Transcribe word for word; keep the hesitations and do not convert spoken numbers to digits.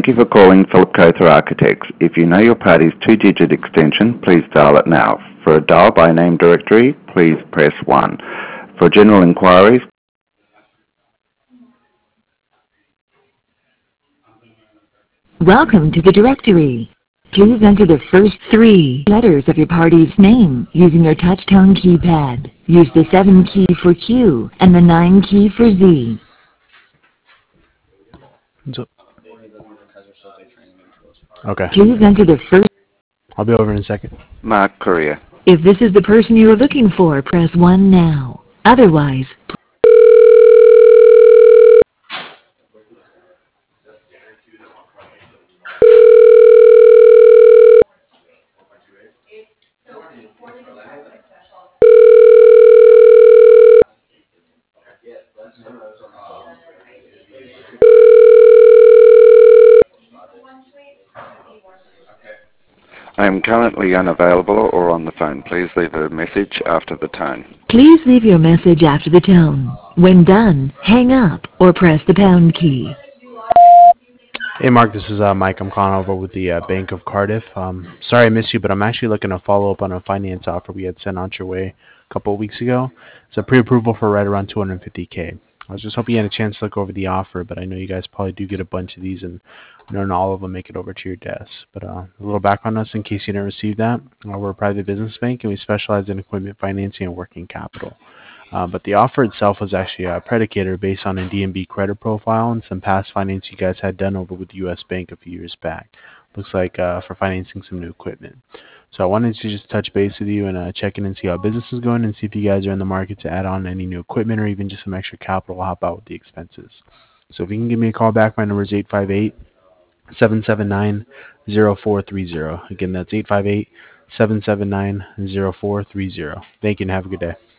Thank you for calling Philip Cother Architects. If you know your party's two-digit extension, please dial it now. For a dial by name directory, please press one. For general inquiries, welcome to the directory. Please enter the first three letters of your party's name using your touch-tone keypad. Use the seven key for Q and the nine key for Z. So, okay. Please enter the first. I'll be over in a second. Mark Courier. If this is the person you are looking for, press one now. Otherwise, I am currently unavailable or on the phone. Please leave a message after the tone. please leave your message after the tone. When done, hang up or press the pound key. Hey, Mark, this is uh, Mike. I'm calling over with the uh, Bank of Cardiff. Um, sorry I missed you, but I'm actually looking to follow up on a finance offer we had sent out your way a couple of weeks ago. It's a pre-approval for right around two hundred fifty K. I was just hoping you had a chance to look over the offer, but I know you guys probably do get a bunch of these, and not all of them make it over to your desk. But uh, a little background on us in case you didn't receive that. Uh, we're a private business bank, and we specialize in equipment financing and working capital. Uh, but the offer itself was actually a predicator based on a D and B credit profile and some past finance you guys had done over with the U S Bank a few years back. Looks like uh, for financing some new equipment. So I wanted to just touch base with you and uh, check in and see how business is going and see if you guys are in the market to add on any new equipment or even just some extra capital to help out with the expenses. So if you can give me a call back, my number is eight five eight, seven seven nine, zero four three zero. Again, that's eight five eight, seven seven nine, zero four three zero. Thank you and have a good day.